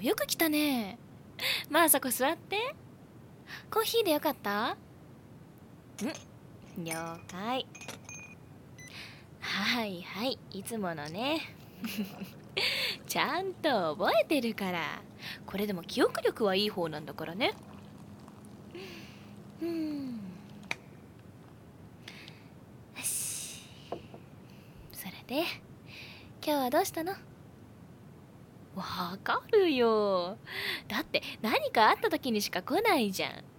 よく来たね。まあそこ座って。コーヒーでよかった？了解。はいはい、いつものね。ちゃんと覚えてるから。これでも記憶力はいい方なんだからね。よし。それで今日はどうしたの？わかるよ。だって何かあった時にしか来ないじゃん。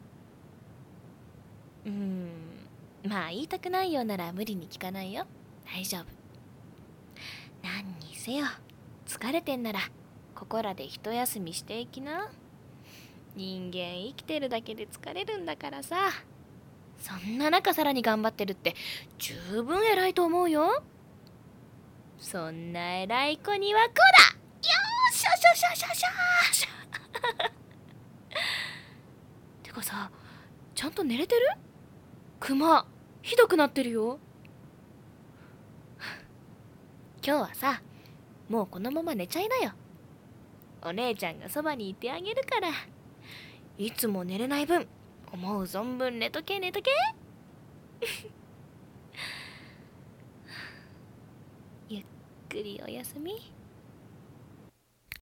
まあ言いたくないようなら無理に聞かないよ。大丈夫。何にせよ疲れてんならここらで一休みしていきな。人間生きてるだけで疲れるんだからさ。そんな中さらに頑張ってるって十分偉いと思うよ。そんな偉い子にはこうだ。よーしゃしゃしゃしゃしゃしゃ。てかさ、ちゃんと寝れてる？クマひどくなってるよ。今日はさ、もうこのまま寝ちゃいなよ。お姉ちゃんがそばにいてあげるから。いつも寝れない分、思う存分寝とけ寝とけ。ゆっくりおやすみ。